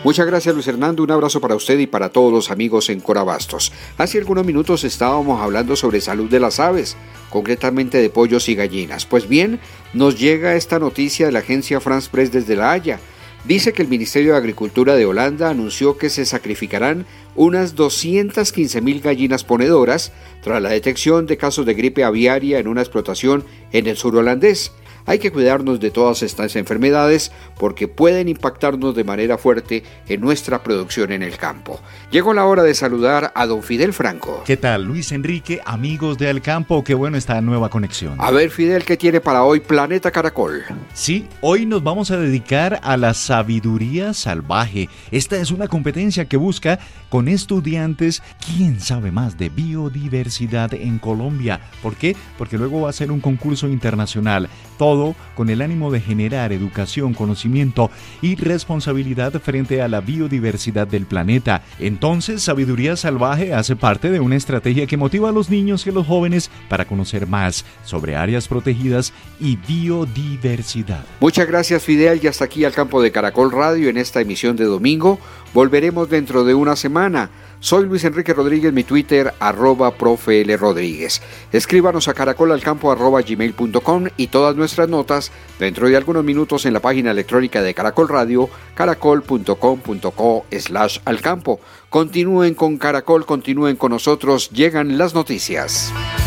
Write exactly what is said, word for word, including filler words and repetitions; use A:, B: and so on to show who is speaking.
A: Muchas gracias, Luis Hernando. Un abrazo para usted y para todos los amigos en Corabastos. Hace algunos minutos estábamos hablando sobre salud de las aves, concretamente de pollos y gallinas. Pues bien, nos llega esta noticia de la agencia France Press desde La Haya. Dice que el Ministerio de Agricultura de Holanda anunció que se sacrificarán unas doscientas quince mil gallinas ponedoras tras la detección de casos de gripe aviaria en una explotación en el sur holandés. Hay que cuidarnos de todas estas enfermedades porque pueden impactarnos de manera fuerte en nuestra producción en el campo. Llegó la hora de saludar a don Fidel Franco.
B: ¿Qué tal, Luis Enrique, amigos de Al Campo? Qué bueno esta nueva conexión.
A: A ver, Fidel, ¿qué tiene para hoy Planeta Caracol?
B: Sí, hoy nos vamos a dedicar a la sabiduría salvaje. Esta es una competencia que busca con estudiantes quién sabe más de biodiversidad en Colombia. ¿Por qué? Porque luego va a ser un concurso internacional. Todo con el ánimo de generar educación, conocimiento y responsabilidad frente a la biodiversidad del planeta. Entonces, Sabiduría Salvaje hace parte de una estrategia que motiva a los niños y a los jóvenes para conocer más sobre áreas protegidas y biodiversidad.
A: Muchas gracias, Fidel, y hasta aquí Al Campo de Caracol Radio en esta emisión de domingo. Volveremos dentro de una semana. Soy Luis Enrique Rodríguez, mi Twitter, arroba profe L. Rodríguez. Escríbanos a caracolalcampo arroba gmail punto com y todas nuestras notas dentro de algunos minutos en la página electrónica de Caracol Radio, caracol punto com punto co slash alcampo. Continúen con Caracol, continúen con nosotros, llegan las noticias.